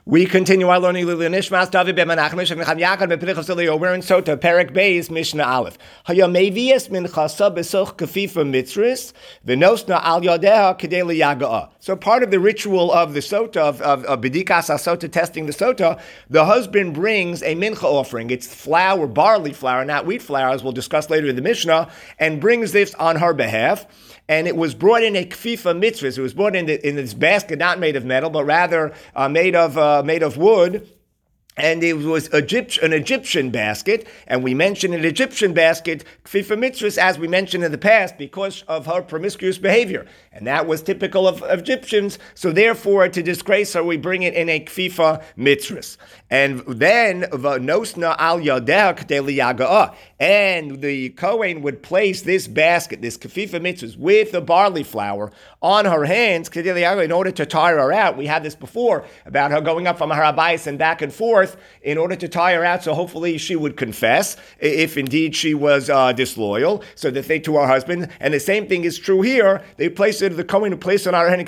We continue our learning. We're in Sota Perek Beis Mishnah Aleph. So part of the ritual of the Sota, of Bedikas HaSota, testing the Sota, the husband brings a mincha offering. It's flour, barley flour, not wheat flour, as we'll discuss later in the Mishnah, and brings this on her behalf. And it was brought in a kfifa mitzvah. It was brought in this basket, not made of metal, but rather made of wood. And it was an Egyptian basket, and we mentioned an Egyptian basket, kfifa mitzvahs, as we mentioned in the past, because of her promiscuous behavior. And that was typical of Egyptians, so therefore, to disgrace her, we bring it in a kfifa mitzvahs. And then, v'nosna al yadeh k'dei liyaga'ah, and the Kohen would place this basket, this kfifa mitzvahs, with the barley flour on her hands, k'dei liyaga'ah, in order to tire her out. We had this before, about her going up from her abayis and back and forth, in order to tie her out, so hopefully she would confess if indeed she was disloyal, so that they to her husband. And the same thing is true here. They place it, the Kohen who placed it on her hand.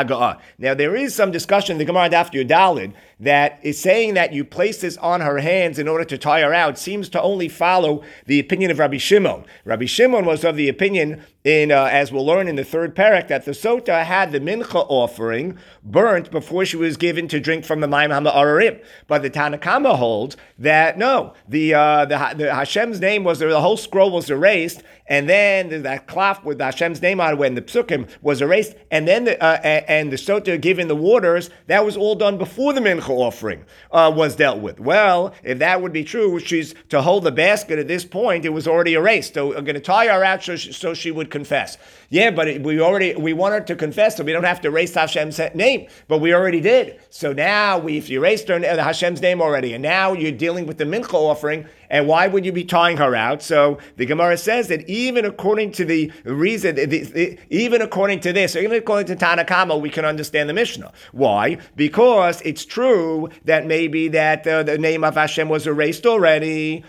Now there is some discussion in the Gemara Daf Yudalid that is saying that you place this on her hands in order to tie her out seems to only follow the opinion of Rabbi Shimon. Rabbi Shimon was of the opinion, as we'll learn in the third parak, that the Sota had the mincha offering burnt before she was given to drink from the Mayim HaMa'ararim. But the Tanakama holds that no, the Hashem's name was, the whole scroll was erased, and then that cloth with Hashem's name on it, when the psukim was erased, and then the Sota given the waters, that was all done before the mincha offering was dealt with. Well, if that would be true, she's to hold the basket at this point, it was already erased. So I'm going to tie her out so she would confess. Yeah, but we want her to confess, so we don't have to erase Hashem's name, but we already did. So now if you erased Hashem's name already, and now you're dealing with the mincha offering, and why would you be tying her out? So the Gemara says that even according to the reason, even according to this, or even according to Tanakama, we can understand the Mishnah. Why? Because it's true that maybe that the name of Hashem was erased already.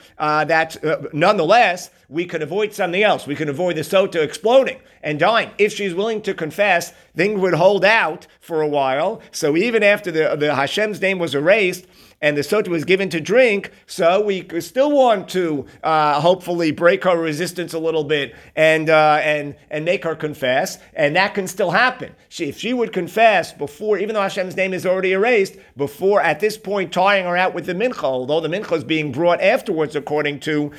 Nonetheless, we could avoid something else. We could avoid the Sota exploding and dying. If she's willing to confess, things would hold out for a while. So even after the Hashem's name was erased, and the Sota was given to drink, so we still want to hopefully break her resistance a little bit and make her confess, and that can still happen. If she would confess before, even though Hashem's name is already erased, before at this point tying her out with the mincha, although the mincha is being brought afterwards according to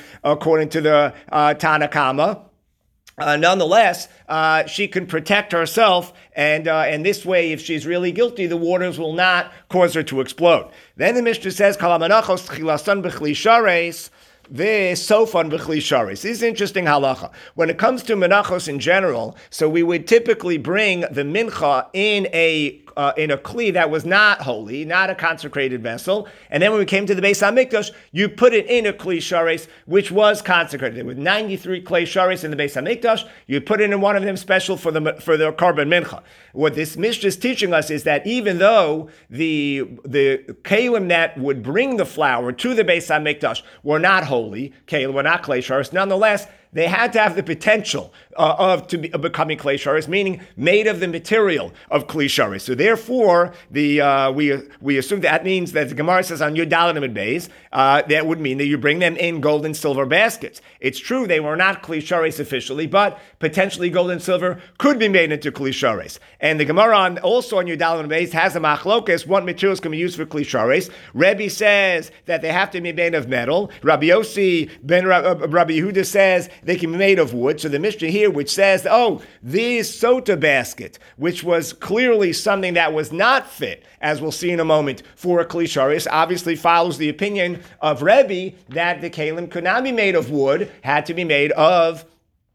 the Tanakama. Nonetheless, she can protect herself, and this way, if she's really guilty, the waters will not cause her to explode. Then the Mishnah says, "Kalamanachos tchilasan b'chli shares." This sofan b'chli sharis. This is interesting halacha. When it comes to menachos in general, so we would typically bring the mincha in a kli that was not holy, not a consecrated vessel, and then when we came to the Beis HaMikdash, you put it in a kli sharis which was consecrated. There were 93 kli sharis in the Beis HaMikdash. You put it in one of them special for the korban mincha. What this Mishnah is teaching us is that even though the kalim that would bring the flour to the Beis HaMikdash were not holy, kalim were not kli sharis, nonetheless, they had to have the potential of becoming klei sharis, meaning made of the material of klei sharis. So therefore, we assume that means that the Gemara says on Yud Daled Amud Beis, that would mean that you bring them in gold and silver baskets. It's true they were not klei sharis officially, but potentially gold and silver could be made into klei sharis. And the Gemara also on Yud Daled Amud Beis has a machlokas, what materials can be used for klei sharis. Rebbe says that they have to be made of metal. Rabbi Yossi ben Rabbi Yehuda says they can be made of wood. So the Mishnah here, which says, this Sota basket, which was clearly something that was not fit, as we'll see in a moment, for a Kli Sharis, obviously follows the opinion of Rebbe that the kalim could not be made of wood, had to be made of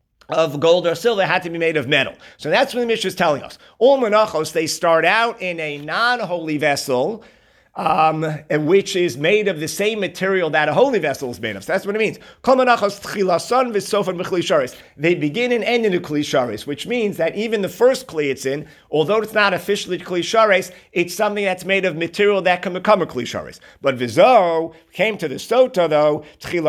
gold or silver, had to be made of metal. So that's what the Mishnah is telling us. All menachos, they start out in a non-holy vessel, which is made of the same material that a holy vessel is made of. So that's what it means. They begin and end in a kli sharis, which means that even the first kli it's in, although it's not officially kli sharis, it's something that's made of material that can become a kli sharis. But vizo came to the Sota though,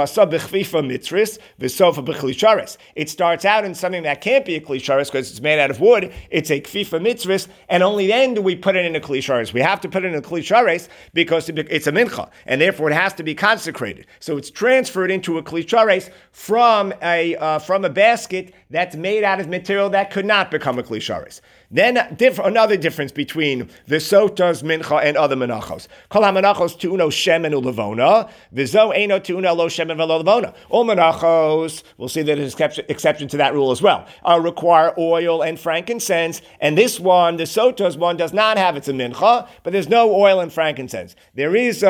it starts out in something that can't be a kli sharis because it's made out of wood. It's a kfifa mitzvah, and only then do we put it in a kli sharis. We have to put it in a kli sharis. because it's a mincha, and therefore it has to be consecrated. So it's transferred into a kli shares from a basket that's made out of material that could not become a kli shares. Then another difference between the sota's mincha and other menachos. Kol ha-menachos tu'uno shemen u'levona, v'zo eino tu'uno lo shemen v'lo levona. All menachos, we'll see that there's exception to that rule as well, require oil and frankincense, and this one, the sota's one, does not have its mincha, but there's no oil and frankincense. There is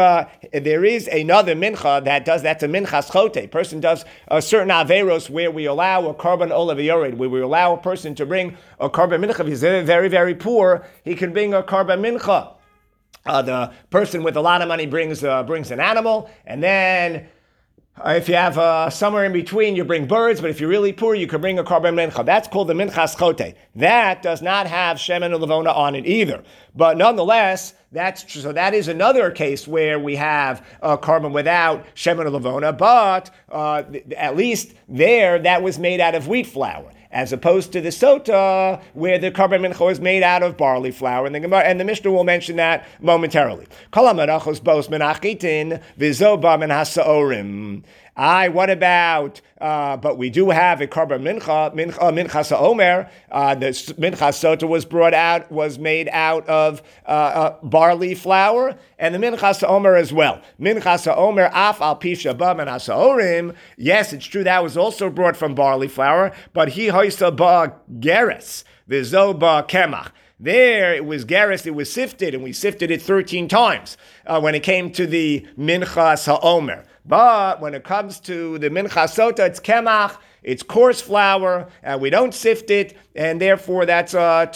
another mincha that's a minchas chote. A person does a certain averos where we allow a korban olav yored, where we allow a person to bring a korban mincha. If he's very, very poor, he can bring a korban mincha. The person with a lot of money brings an animal, and then if you have somewhere in between, you bring birds, but if you're really poor, you can bring a korban mincha. That's called the minchas chote. That does not have shemen u'levona on it either. But nonetheless, that is another case where we have a korban without shemen u'levona, but at least there, that was made out of wheat flour, as opposed to the sota, where the korban mincha is made out of barley flour, and the Mishnah will mention that momentarily. Kol ha-menachos bos menachitin v'zo ba min ha-sa'orim. What about, but we do have a korban mincha sa'omer. The mincha sota was made out of barley flour, and the mincha sa'omer as well. Mincha sa'omer af al pisha ba min ha-sa'orim. Yes, it's true that was also brought from barley flour, but he hoisa ba geres, v'zo ba kemach. There, it was geres, it was sifted, and we sifted it 13 times when it came to the mincha sa'omer. But when it comes to the mincha sota, it's kemach, it's coarse flour, and we don't sift it, and therefore that's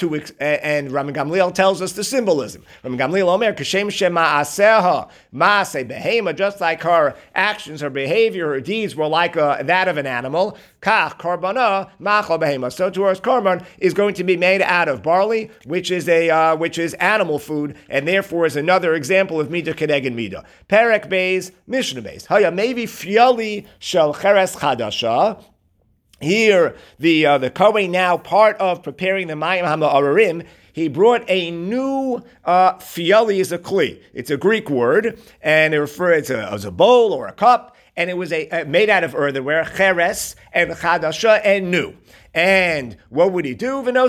and Rabbi Gamliel tells us the symbolism. Rabbi Gamliel omer, kashem shem ma'aseha, ma'aseh behema, just like her actions, her behavior, her deeds were like that of an animal, kach karbana ma'achal behema. So to us, karban is going to be made out of barley, which is animal food, and therefore is another example of midah keneged midah. Perek beis, Mishnah beis. Haya maybe fiali shel cheres chadasha. Here, the Kohen, now part of preparing the Mayim HaMa'arim, he brought a new fiali is a kli. It's a Greek word, and it refers as a bowl or a cup, and it was made out of earthenware, cheres and chadasha and new. And what would he do? We put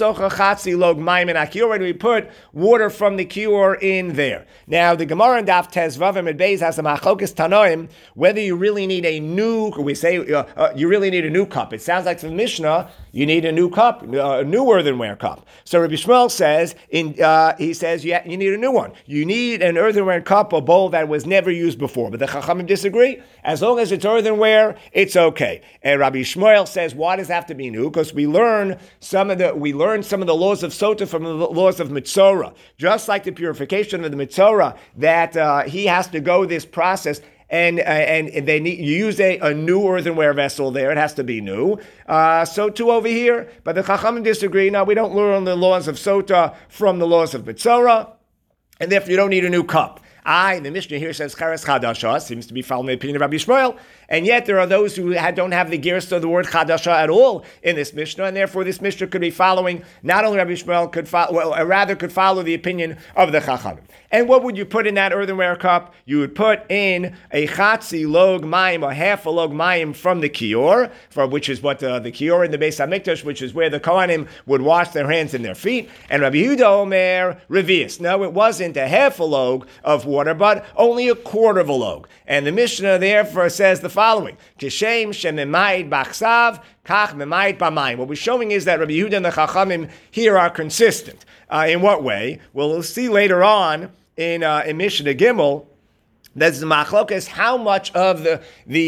water from the kior in there. Now, the Gemara in Daf Tezvav and Beis has a machlokas tanoim whether you really need a new. We say you really need a new cup. It sounds like from the Mishnah you need a new cup, a new earthenware cup. So Rabbi Shmuel says you need a new one. You need an earthenware cup, a bowl that was never used before. But the Chachamim disagree. As long as it's earthenware, it's okay. And Rabbi Shmuel says, why does it have to be new? Because we learn some of the laws of sota from the laws of mitzora. Just like the purification of the mitzora, that he has to go this process. And you use a new earthenware vessel there. It has to be new. So too over here. But the Chachamim disagree. Now, we don't learn the laws of sota from the laws of mitzora, and therefore you don't need a new cup. The Mishnah here says cheres chadasha, seems to be following the opinion of Rabbi Shmuel, and yet there are those who don't have the gerus of the word chadasha at all in this Mishnah, and therefore this Mishnah could be following not only Rabbi Shmuel, could follow the opinion of the Chachamim. And what would you put in that earthenware cup? You would put in a chatzi log mayim, or half a log mayim from the kior, which is what the kior in the Beis Hamikdash, which is where the Kohanim would wash their hands and their feet. And Rabbi Yehuda omer revius. No, it wasn't a half a log of water, but only a quarter of a log. And the Mishnah therefore says the following: Kishem shememayit b'achsav, kach memayit b'mayim. What we're showing is that Rabbi Yehuda and the Chachamim here are consistent. In what way? Well, we'll see later on in Mishnah Gimel. That's the machlokas. How much of the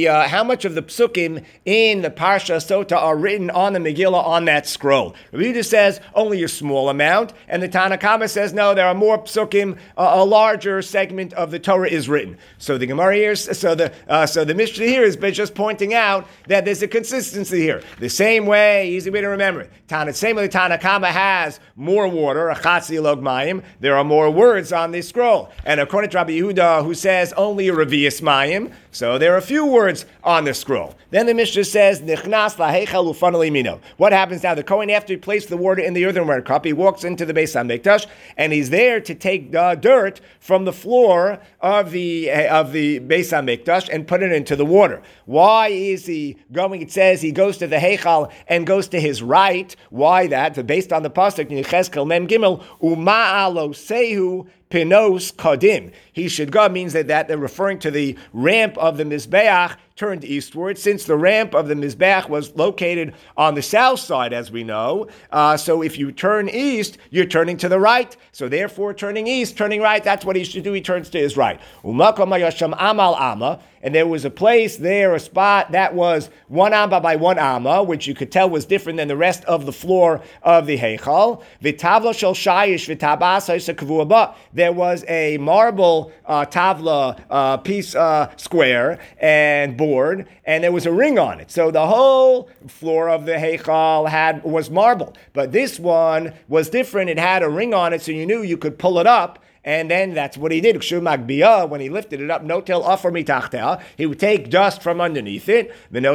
psukim in the Parsha Sota are written on the Megillah on that scroll? Rabbi Yehuda says only a small amount, and the Tanna Kama says no, there are more psukim. A larger segment of the Torah is written. So the Gemara here, so the Mishnah here is just pointing out that there's a consistency here. The same way, easy way to remember it. Same way the Tanna Kama has more water, a chatzi log mayim. There are more words on this scroll, and according to Rabbi Yehuda, who says only a revius mayim. So there are a few words on the scroll. Then the Mishnah says, Nichnas laheichal ufanal yamino. What happens now? The Kohen, after he placed the water in the earthenware cup, he walks into the Beis HaMikdash, and he's there to take dirt from the floor of the Beis HaMikdash and put it into the water. Why is he going? It says he goes to the heichal and goes to his right. Why that? Based on the pasuk in Yechezkel Mem Gimel, Uma'alo Sehu Pinos Kadim. He should go means that they're referring to the ramp of the Mizbeach turned eastward, since the ramp of the Mizbeach was located on the south side, as we know. So if you turn east, you're turning to the right. So therefore, turning east, turning right, that's what he should do. He turns to his right. Umakom hayasham amal ama. And there was a place there, a spot that was 1 amma by 1 amma, which you could tell was different than the rest of the floor of the Heichal. V'tavla shel shayish v'tabas ha'isakvu ba. There was a marble tavla piece square and board, and there was a ring on it. So the whole floor of the Heichal was marble. But this one was different. It had a ring on it, so you knew you could pull it up. And then that's what he did. When he lifted it up, he would take dust from underneath it,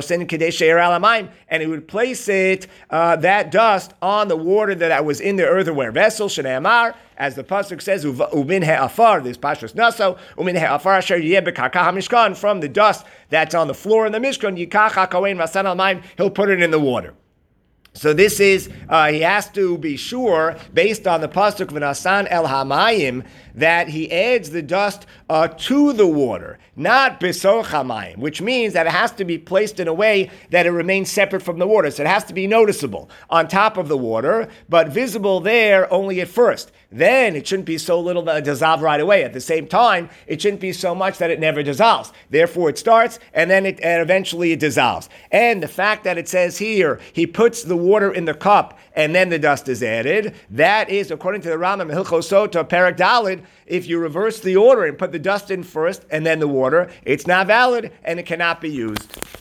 and he would place it, that dust, on the water that was in the earthenware vessel, as the pasuk says, umin he'afar, this pashas naso, umin he'afar asher yeh b'karka hamishkan, from the dust that's on the floor in the mishkan, yikach ha'kohen v'asan al-mayim, he'll put it in the water. So this is, he has to be sure, based on the pasuk v'nasan el hamayim, that he adds the dust to the water, not besoch hamayim, which means that it has to be placed in a way that it remains separate from the water. So it has to be noticeable on top of the water, but visible there only at first. Then it shouldn't be so little that it dissolves right away. At the same time, it shouldn't be so much that it never dissolves. Therefore, it starts, and then eventually it dissolves. And the fact that it says here, he puts the water in the cup, and then the dust is added, that is, according to the Rambam, Hilchos Sota, Perek Daled, if you reverse the order and put the dust in first, and then the water, it's not valid, and it cannot be used.